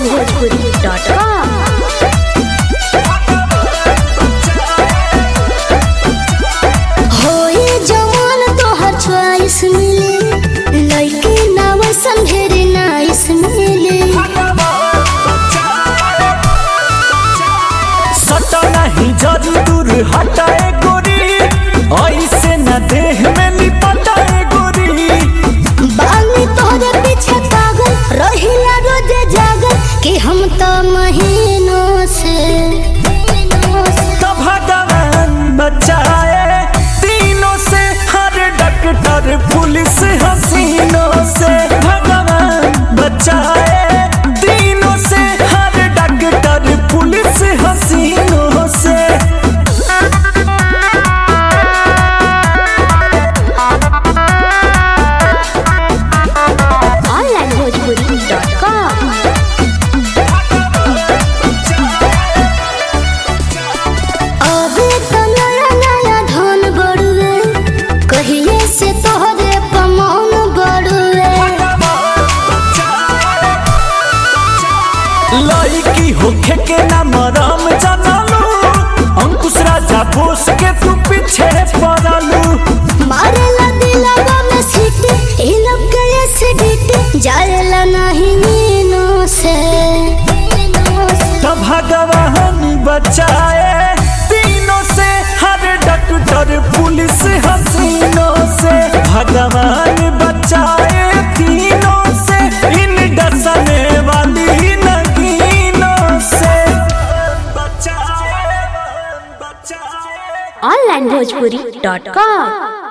onlinebhojpuri.com। होए जवान तोहर च्वाइस मिले, लइके नाव संघेरे नाइस मिले। सटा नहीं जरी दूर हटाए गोरी, ऐसे न देह में लिपटाए गोरी। बानी तोहरे पीछे पागल रहिला रोजे जागल कि हम तो महीनों से तो भगवान बचाए तीनों से, हर डॉक्टर पुलिस हसीनों से। भगवान बचाए तीनों से, हर डॉक्टर पुलिस हसीनों से। onlinebhojpuri.com। अबे तो नया नया धन बड़ुए, कहिए से तोहरे पमौन बड़ुए। लड़की होखे के ना मरम जानलू, अंकुश राजा बोस के तू पीछे पड़लू। मारेला दिलवा में सीटी, इलब के एसिडिटी जाएला नहीं मीनों से। तो भगवान बचाए तीनों से, हर डॉक्टर पुलिस हसीनों से। भगवान बचाए तीनों से, इन डसने वाली नगीनों से। बचाए onlinebhojpuri.com।